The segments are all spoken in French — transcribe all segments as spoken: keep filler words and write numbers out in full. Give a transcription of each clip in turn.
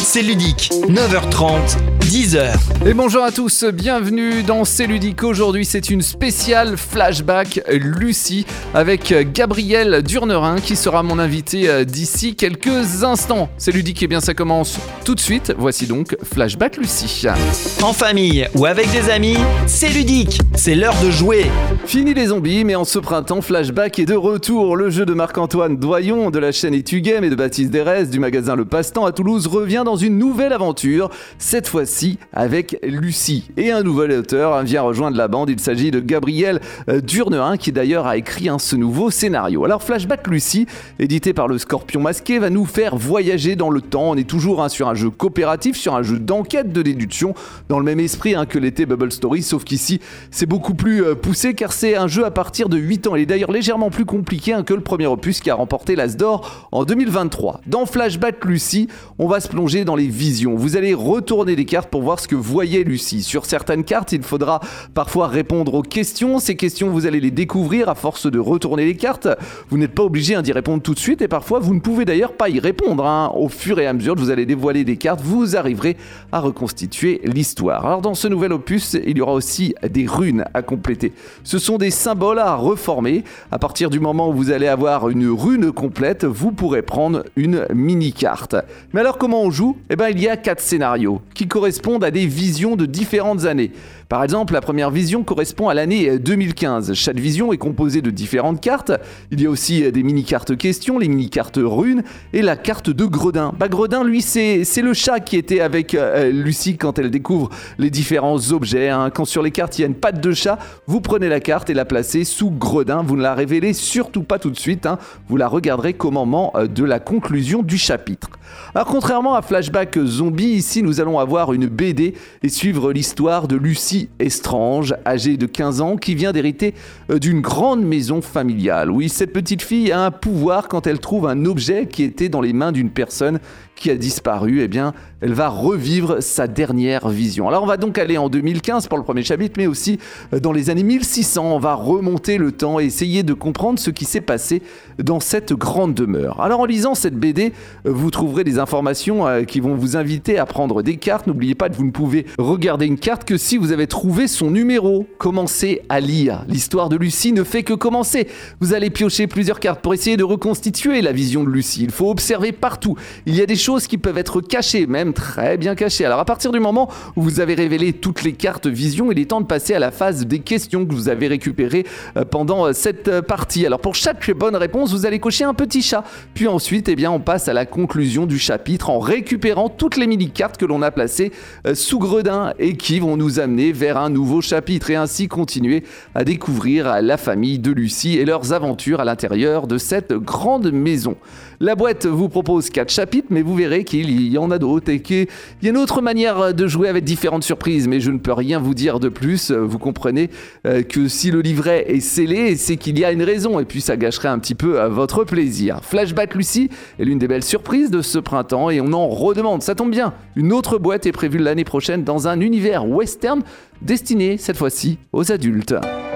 C'est ludique, neuf heures trente, dix heures. Et bonjour à tous, bienvenue dans C'est ludique. Aujourd'hui, c'est une spéciale flashback Lucie avec Gabriel Durnerin qui sera mon invité d'ici quelques instants. C'est ludique, et bien ça commence tout de suite. Voici donc Flashback Lucie. En famille ou avec des amis, c'est ludique, c'est l'heure de jouer. Fini les zombies, mais en ce printemps, Flashback est de retour. Le jeu de Marc-Antoine Doyon de la chaîne Etugame et de Baptiste Derez du magasin Le Passe-Temps à Toulouse revient dans une nouvelle aventure, cette fois-ci avec Lucie. Et un nouvel auteur vient rejoindre la bande, il s'agit de Gabriel Durnerin qui d'ailleurs a écrit hein, ce nouveau scénario. Alors Flashback Lucie, édité par le Scorpion Masqué, va nous faire voyager dans le temps. On est toujours hein, sur un jeu coopératif, sur un jeu d'enquête de déduction, dans le même esprit hein, que l'était Bubble Story, sauf qu'ici c'est beaucoup plus euh, poussé car c'est un jeu à partir de huit ans. Il est d'ailleurs légèrement plus compliqué hein, que le premier opus qui a remporté l'As d'Or en deux mille vingt-trois. Dans Flashback Lucie, on va se plonger dans les visions. Vous allez retourner les cartes pour voir ce que voyait Lucie. Sur certaines cartes, il faudra parfois répondre aux questions. Ces questions, vous allez les découvrir à force de retourner les cartes. Vous n'êtes pas obligé hein, d'y répondre tout de suite et parfois vous ne pouvez d'ailleurs pas y répondre. Hein. Au fur et à mesure que vous allez dévoiler des cartes, vous arriverez à reconstituer l'histoire. Alors dans ce nouvel opus, il y aura aussi des runes à compléter. Ce sont des symboles à reformer. À partir du moment où vous allez avoir une rune complète, vous pourrez prendre une mini-carte. Mais alors comment on joue ? Eh bien il y a quatre scénarios qui correspondent à des visions de différentes années. Par exemple, la première vision correspond à l'année deux mille quinze. Chaque vision est composée de différentes cartes. Il y a aussi des mini-cartes questions, les mini-cartes runes et la carte de Gredin. Bah, Gredin, lui, c'est, c'est le chat qui était avec euh, Lucie quand elle découvre les différents objets. Hein. Quand sur les cartes, il y a une patte de chat, vous prenez la carte et la placez sous Gredin. Vous ne la révélez surtout pas tout de suite. Hein. Vous la regarderez qu'au moment euh, de la conclusion du chapitre. Alors, contrairement à Flashback Zombie, ici, nous allons avoir une B D et suivre l'histoire de Lucie Estrange, âgée de quinze ans, qui vient d'hériter d'une grande maison familiale. Oui, cette petite fille a un pouvoir quand elle trouve un objet qui était dans les mains d'une personne qui a disparu, eh bien, elle va revivre sa dernière vision. Alors, on va donc aller en deux mille quinze pour le premier chapitre, mais aussi dans les années mille six cents. On va remonter le temps et essayer de comprendre ce qui s'est passé dans cette grande demeure. Alors, en lisant cette B D, vous trouverez des informations qui vont vous inviter à prendre des cartes. N'oubliez pas que vous ne pouvez regarder une carte que si vous avez trouvé son numéro. Commencez à lire. L'histoire de Lucie ne fait que commencer. Vous allez piocher plusieurs cartes pour essayer de reconstituer la vision de Lucie. Il faut observer partout. Il y a des choses qui peuvent être cachées, même très bien cachées. Alors à partir du moment où vous avez révélé toutes les cartes vision, il est temps de passer à la phase des questions que vous avez récupérées pendant cette partie. Alors pour chaque bonne réponse, vous allez cocher un petit chat. Puis ensuite, eh bien, on passe à la conclusion du chapitre en récupérant toutes les mini-cartes que l'on a placées sous Gredin et qui vont nous amener vers un nouveau chapitre et ainsi continuer à découvrir la famille de Lucie et leurs aventures à l'intérieur de cette grande maison. La boîte vous propose quatre chapitres, mais vous verrez qu'il y en a d'autres et qu'il y a une autre manière de jouer avec différentes surprises, mais je ne peux rien vous dire de plus. Vous comprenez que si le livret est scellé, c'est qu'il y a une raison et puis ça gâcherait un petit peu votre plaisir. Flashback Lucie est l'une des belles surprises de ce printemps et on en redemande. Ça tombe bien, une autre boîte est prévue l'année prochaine dans un univers western destiné cette fois-ci aux adultes.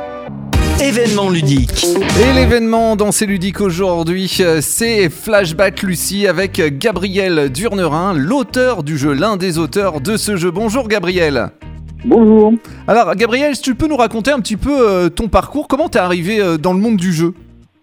Événement ludique. Et l'événement dans C'est ludique aujourd'hui, c'est Flashback Lucie avec Gabriel Durnerin, l'auteur du jeu, l'un des auteurs de ce jeu. Bonjour Gabriel. Bonjour. Alors Gabriel, si tu peux nous raconter un petit peu euh, ton parcours, comment t'es arrivé euh, dans le monde du jeu ?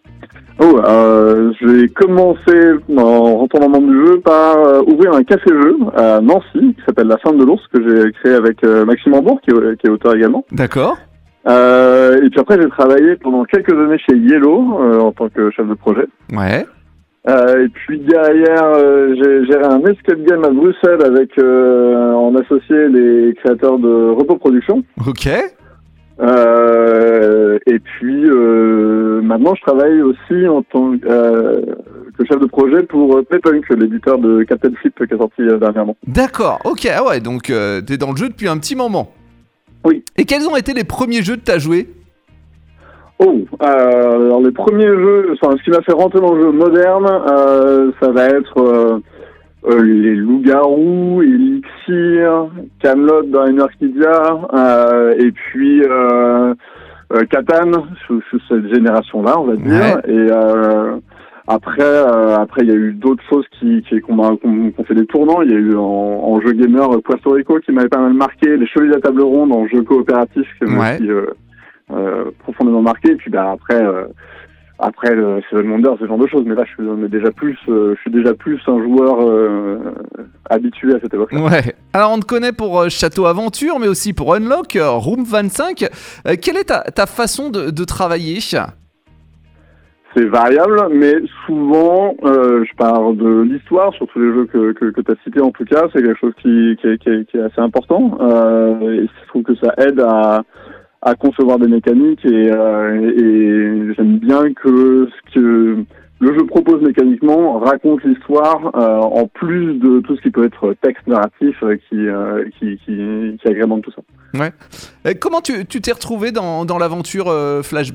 Oh, euh, j'ai commencé en rentrant dans le monde du jeu par euh, ouvrir un café-jeu à Nancy qui s'appelle La Ferme de l'Ours que j'ai créé avec euh, Maxime Hambourg qui est, qui est auteur également. D'accord. Euh, et puis après j'ai travaillé pendant quelques années chez Yellow euh, en tant que chef de projet. Ouais. Euh, et puis derrière euh, j'ai géré un escape game à Bruxelles avec euh, en associé les créateurs de Repos Productions. Ok. Euh, et puis euh, maintenant je travaille aussi en tant euh, que chef de projet pour Playpunk, l'éditeur de Captain Flip qui est sorti euh, dernièrement. D'accord, ok, ah ouais, donc euh, t'es dans le jeu depuis un petit moment. Oui. Et quels ont été les premiers jeux que t'as joués ? Oh, euh, alors les premiers jeux, enfin, ce qui m'a fait rentrer dans le jeu moderne, euh, ça va être euh, euh, les Loups-Garous, Elixir, Camelot dans Enerkidia, euh, et puis euh, euh, Catan, sous, sous cette génération-là, on va dire. Ouais. Et euh, Après, euh, après, il y a eu d'autres choses qui, qui qu'on m'a, qu'on, qu'on fait des tournants. Il y a eu en, en jeu gamer Puerto Rico qui m'avait pas mal marqué, les Chevaliers de la Table Ronde en jeu coopératif qui m'a Ouais. aussi euh, euh, profondément marqué. Et puis, bah après, euh, après le Seven Wonders, ce genre de choses. Mais là, je suis mais déjà plus, euh, je suis déjà plus un joueur euh, habitué à cette époque-là. Ouais. Alors on te connaît pour euh, Château Aventure, mais aussi pour Unlock, euh, Room vingt-cinq. Euh, quelle est ta, ta façon de, de travailler ? C'est variable, mais souvent, euh, je parle de l'histoire, sur tous les jeux que, que, que tu as cités en tout cas, c'est quelque chose qui, qui, est, qui, est, qui est assez important. Euh, et je trouve que ça aide à, à concevoir des mécaniques et, euh, et j'aime bien que ce que le jeu propose mécaniquement raconte l'histoire euh, en plus de tout ce qui peut être texte narratif euh, qui, euh, qui, qui, qui agrémente tout ça. Ouais. Euh, comment tu, tu t'es retrouvé dans, dans l'aventure euh, Flashback ?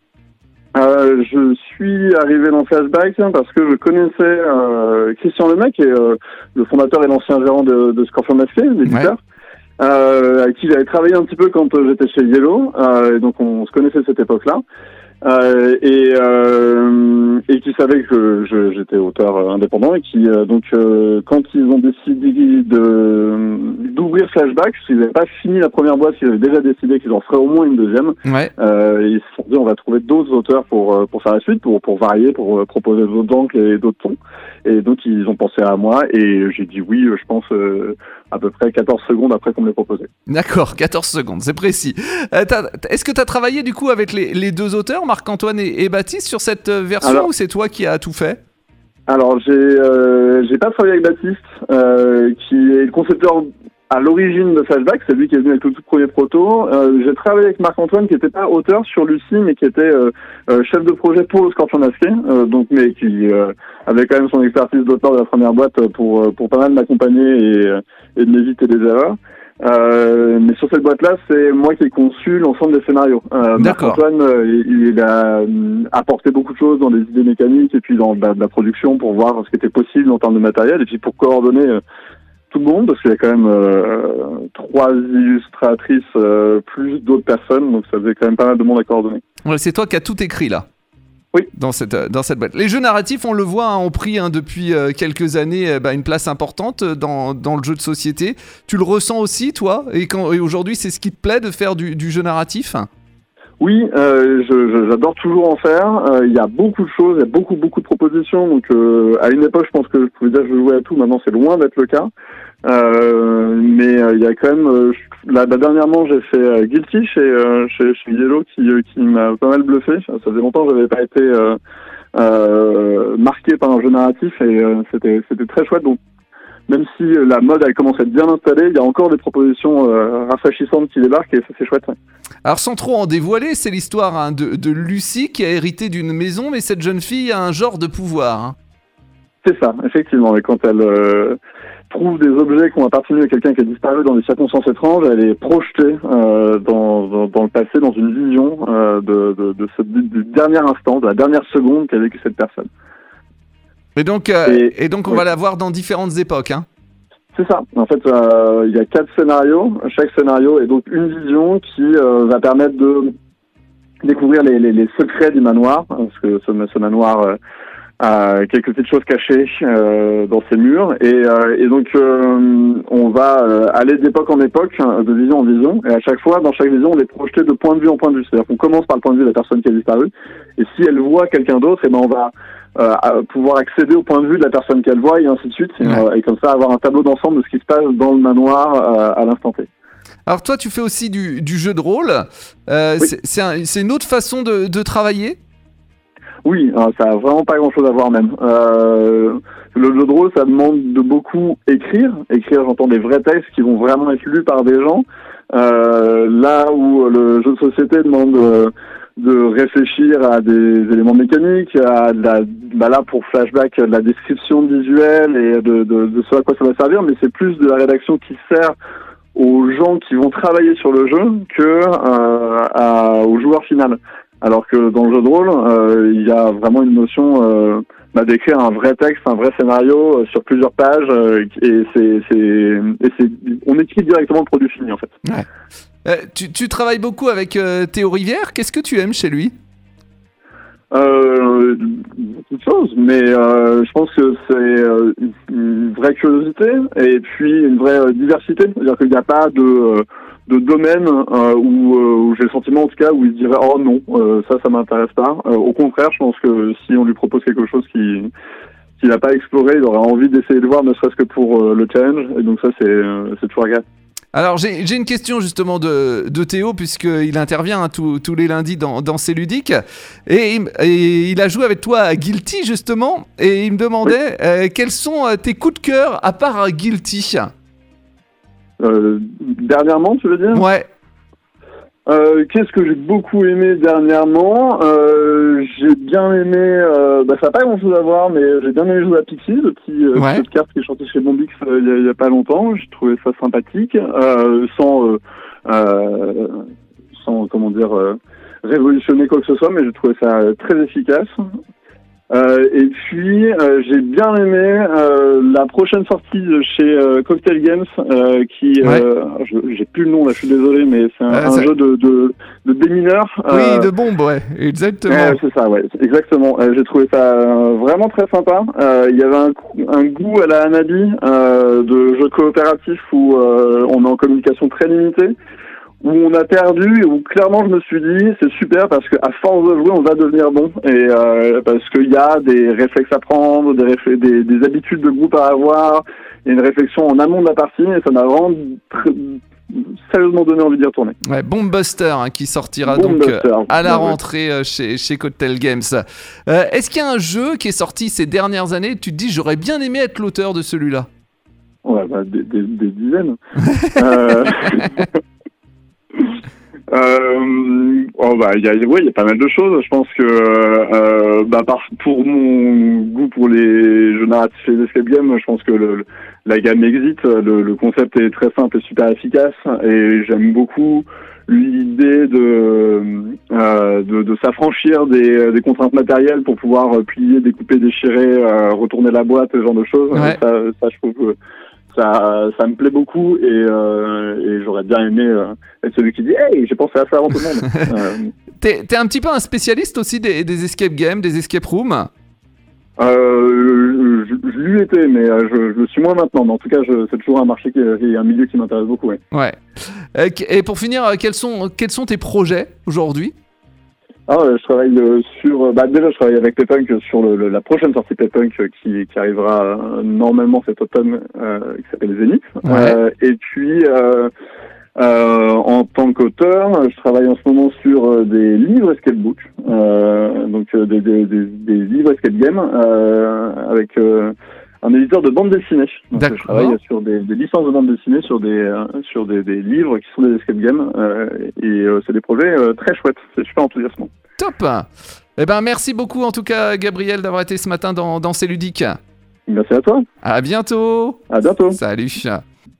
Euh, je suis arrivé dans Flashback hein, parce que je connaissais euh, Christian Lemay, qui est euh, le fondateur et l'ancien gérant de, de Scorpion Masqué, l'éditeur, ouais. euh, avec qui j'avais travaillé un petit peu quand euh, j'étais chez Yellow, euh, et donc on se connaissait à cette époque-là. Euh, et, euh, et qui savait que je, j'étais auteur euh, indépendant et qui euh, donc euh, quand ils ont décidé de d'ouvrir Flashback, s'ils n'avaient pas fini la première boîte, ils avaient déjà décidé qu'ils en feraient au moins une deuxième. Ouais. Euh, ils se sont dit on va trouver d'autres auteurs pour pour faire la suite, pour pour varier, pour euh, proposer d'autres angles et d'autres tons. Et donc ils ont pensé à moi et j'ai dit oui, je pense euh, à peu près quatorze secondes après qu'on me l'ait proposé. D'accord, quatorze secondes, c'est précis. Euh, est-ce que tu as travaillé du coup avec les, les deux auteurs, Marc-Antoine et, et Baptiste, sur cette version alors, ou c'est toi qui as tout fait ? Alors j'ai euh, j'ai pas travaillé avec Baptiste, euh, qui est le concepteur à l'origine de Flashback, c'est lui qui est venu avec le tout premier proto. Euh, j'ai travaillé avec Marc-Antoine qui n'était pas auteur sur Lucie, mais qui était euh, euh, chef de projet pour le Scorpion Masqué, euh, donc mais qui euh, avait quand même son expertise d'auteur de la première boîte pour pour pas mal m'accompagner et, et de m'éviter des erreurs. Euh, mais sur cette boîte-là, c'est moi qui ai conçu l'ensemble des scénarios. Euh, Marc-Antoine, euh, il, il a euh, apporté beaucoup de choses dans les idées mécaniques et puis dans la, la production pour voir ce qui était possible en termes de matériel et puis pour coordonner euh, tout le monde, parce qu'il y a quand même euh, trois illustratrices euh, plus d'autres personnes, donc ça faisait quand même pas mal de monde à coordonner. Ouais, c'est toi qui as tout écrit là. Oui. Dans cette, dans cette boîte. Les jeux narratifs, on le voit, hein, ont pris hein, depuis euh, quelques années euh, bah, une place importante dans, dans le jeu de société. Tu le ressens aussi, toi ? Et, quand, et aujourd'hui, c'est ce qui te plaît de faire du, du jeu narratif ? Oui, euh, je, je, j'adore toujours en faire. Il euh, y a beaucoup de choses, il y a beaucoup, beaucoup de propositions. Donc, euh, à une époque, je pense que je pouvais dire que je jouais à tout. Maintenant, c'est loin d'être le cas. Euh, mais il euh, y a quand même... Euh, là, bah, dernièrement, j'ai fait euh, Guilty chez, euh, chez, chez Yellow qui, euh, qui m'a pas mal bluffé. Ça faisait longtemps que j'avais pas été euh, euh, marqué par un jeu narratif et euh, c'était, c'était très chouette. Donc, même si la mode elle commence à être bien installée, il y a encore des propositions euh, rafraîchissantes qui débarquent et ça c'est chouette. Ouais. Alors sans trop en dévoiler, c'est l'histoire hein, de, de Lucie qui a hérité d'une maison, mais cette jeune fille a un genre de pouvoir. Hein. C'est ça, effectivement. Et quand elle euh, trouve des objets qui ont appartenu à quelqu'un qui a disparu dans des circonstances étranges, elle est projetée euh, dans, dans, dans le passé, dans une vision euh, de, de, de ce du dernier instant, de la dernière seconde qu'a vécu cette personne. Et donc, euh, et, et donc on oui. va la voir dans différentes époques. Hein. C'est ça. En fait, euh, il y a quatre scénarios. Chaque scénario est donc une vision qui euh, va permettre de découvrir les, les, les secrets du manoir, parce que ce, ce manoir euh, a quelques petites choses cachées euh, dans ses murs. Et, euh, et donc, euh, on va euh, aller d'époque en époque, de vision en vision. Et à chaque fois, dans chaque vision, on est projeté de point de vue en point de vue. C'est-à-dire qu'on commence par le point de vue de la personne qui a disparu. Et si elle voit quelqu'un d'autre, et ben on va Euh, à pouvoir accéder au point de vue de la personne qu'elle voit et ainsi de suite, et, ouais. euh, et comme ça avoir un tableau d'ensemble de ce qui se passe dans le manoir euh, à l'instant T. Alors toi tu fais aussi du, du jeu de rôle, euh, oui. c'est, c'est, un, c'est une autre façon de, de travailler ? Oui, alors ça a vraiment pas grand chose à voir même. Euh, le jeu de rôle ça demande de beaucoup écrire, écrire j'entends des vrais textes qui vont vraiment être lus par des gens, euh, là où le jeu de société demande... Euh, de réfléchir à des éléments mécaniques, à de la, bah là pour Flashback, de la description visuelle et de, de, de ce à quoi ça va servir, mais c'est plus de la rédaction qui sert aux gens qui vont travailler sur le jeu que euh, à, au joueur final. Alors que dans le jeu de rôle, euh, il y a vraiment une notion euh, bah, d'écrire un vrai texte, un vrai scénario euh, sur plusieurs pages, euh, et c'est, c'est, et c'est, on écrit directement le produit fini en fait. Ouais. Euh, tu, tu travailles beaucoup avec euh, Théo Rivière. Qu'est-ce que tu aimes chez lui ? Euh, beaucoup de choses, mais euh, je pense que c'est euh, une vraie curiosité et puis une vraie euh, diversité. C'est-à-dire qu'il n'y a pas de, euh, de domaine euh, où, euh, où j'ai le sentiment, en tout cas, où il se dirait « Oh non, euh, ça, ça m'intéresse pas euh, ». Au contraire, je pense que si on lui propose quelque chose qui qu'il n'a pas exploré, il aura envie d'essayer de voir, ne serait-ce que pour euh, le challenge. Et donc ça, c'est, euh, c'est toujours agréable. Alors j'ai, j'ai une question justement de, de Théo, puisqu'il intervient hein, tous, tous les lundis dans, dans C'est ludique, et, et il a joué avec toi à Guilty justement, et il me demandait oui. euh, quels sont tes coups de cœur à part Guilty. euh, Dernièrement, tu veux dire ? Ouais. Euh, qu'est-ce que j'ai beaucoup aimé dernièrement euh, J'ai bien aimé, euh, bah, ça n'a pas grand-chose à voir, mais j'ai bien aimé jouer à Pixie, le petit euh, ouais. jeu de cartes qui est sorti chez Bombix euh, il n'y a, a pas longtemps. J'ai trouvé ça sympathique, euh, sans, euh, euh, sans comment dire, euh, révolutionner quoi que ce soit, mais j'ai trouvé ça euh, très efficace. Euh, et puis euh, j'ai bien aimé euh, la prochaine sortie de chez euh, Cocktail Games euh, qui ouais. euh, je, j'ai plus le nom là, je suis désolé, mais c'est un, euh, un ça... jeu de, de, de démineurs. Oui, euh, de bombes, ouais, exactement. Euh, c'est ça, ouais, exactement. Euh, j'ai trouvé ça euh, vraiment très sympa. Euh, il y avait un, un goût à la Hanabi euh, de jeu coopératif où euh, on est en communication très limitée, où on a perdu et où clairement je me suis dit c'est super parce qu'à force de jouer on va devenir bon et euh, parce qu'il y a des réflexes à prendre, des, réflexes, des, des habitudes de groupe à avoir, il y a une réflexion en amont de la partie et ça m'a vraiment très, sérieusement donné envie d'y retourner. Ouais, Bomb Buster hein, qui sortira Bomb donc Buster, euh, à la ouais, rentrée euh, chez, chez Cocktail Games. Euh, est-ce qu'il y a un jeu qui est sorti ces dernières années et tu te dis j'aurais bien aimé être l'auteur de celui-là ? Ouais, bah, des, des, des dizaines. euh... Euh, oh bah il y a ouais il y a pas mal de choses. Je pense que euh, bah par, pour mon goût pour les jeux narratifs et les escape games, je pense que le, la gamme Exit, le, le concept est très simple et super efficace et j'aime beaucoup l'idée de euh, de, de s'affranchir des, des contraintes matérielles pour pouvoir plier, découper, déchirer, euh, retourner la boîte, ce genre de choses. Ouais. Ça, ça je trouve Ça, ça me plaît beaucoup et, euh, et j'aurais bien aimé euh, être celui qui dit « Hey, j'ai pensé à ça avant tout le monde euh, ». T'es, t'es un petit peu un spécialiste aussi des, des escape games, des escape rooms ? euh, je, je lui étais, mais je, je le suis moins maintenant. Mais en tout cas, je, c'est toujours un marché qui est un milieu qui m'intéresse beaucoup. Ouais. Ouais. Et pour finir, quels sont, quels sont tes projets aujourd'hui ? Ah, je travaille euh, sur... Bah, déjà, je travaille avec Playpunk sur le, le, la prochaine sortie Playpunk euh, qui, qui arrivera euh, normalement cet automne, euh, qui s'appelle Zenith. Ouais. Euh, et puis, euh, euh, en tant qu'auteur, je travaille en ce moment sur euh, des livres escape book, euh, donc euh, des, des, des, des livres escape game, euh, avec... Euh, un éditeur de bande dessinée. Donc, je travaille sur des, des licences de bande dessinée, sur des euh, sur des, des livres qui sont des escape games, euh, et euh, c'est des projets euh, très chouettes. C'est super enthousiasmant. Top. Eh ben merci beaucoup en tout cas Gabriel d'avoir été ce matin dans dans C'est ludique. Merci à toi. À bientôt. À bientôt. Salut.